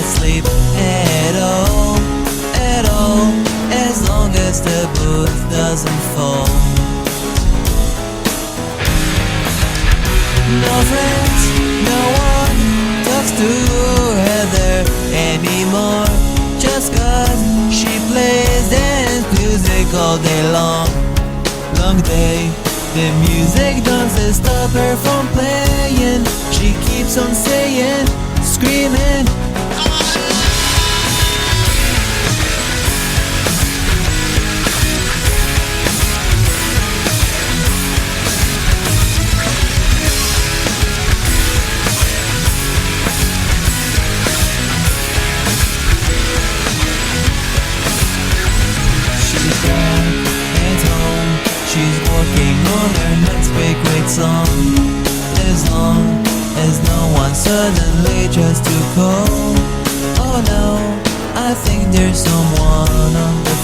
sleep at all, at all, as long as the booth doesn't fall. No friends, no one talks to her there anymore, just cause she plays dance music all day long. Long day, the music doesn't stop her from playing. She keeps on saying, screaming, she's working on her next big great song. As long as no one suddenly tries to call. Oh no, I think there's someone on the